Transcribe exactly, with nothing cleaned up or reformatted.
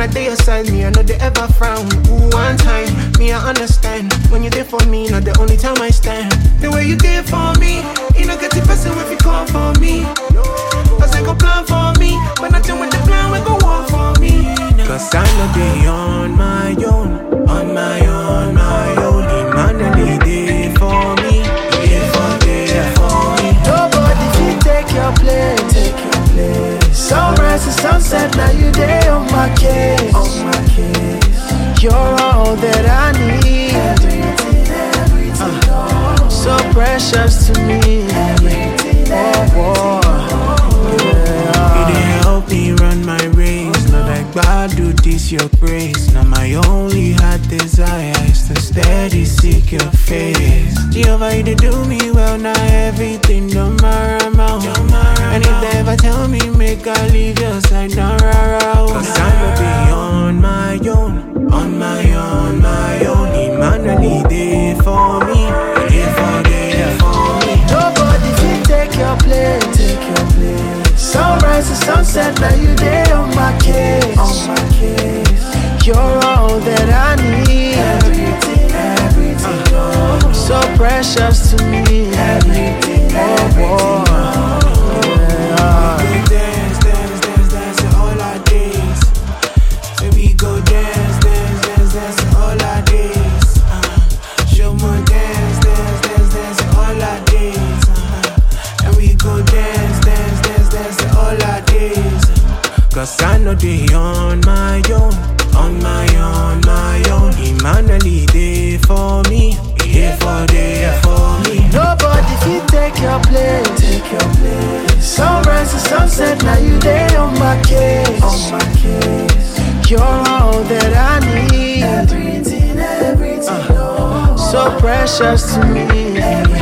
day your side, me I know they ever frown. Ooh, one time, me I understand. When you there for me, not the only time I stand. The way you there for me, you know get the person if you call for me. Cause they go plan for me, but nothing with the plan we go walk for me. Cause I know they on my own, on my own, my own. Emmanuel they for me, they for there for me. Nobody can take your place, take your place. Sunrise and sunset, now you there on my case, on my case. You're all that I need, everything, everything, uh, so precious to me, everything, oh, oh, yeah. You didn't help me run my race, not like God do this your grace. Now my only heart desire is to steady seek your face. Jehovah, you did do me well, now everything don't matter amount. And if they ever tell me make I leave your side, don't rara. Cause I'm gonna be on my own, on my own, my own. Emmanuel there for me, there for there for me. Nobody can take your place, take your place. Sunrise and sunset, now you there on my case, on my case. You're all that I need, everything, everything, uh, so precious to me, everything, oh, oh, yeah. We go dance, dance, dance, dance all our days. So we go dance, dance, dance, dance all our days. Uh, show more dance, dance, dance, dance all our days. Uh, and we go dance, dance, dance, dance all our days. Cause I know they on my own, on my own, my own. Emmanuel there for me, here for there for me. Nobody can take your place, take your place. Sunrise and sunset, now you there on my case, on my case. You're all that I need, everything, everything, uh, so precious to me.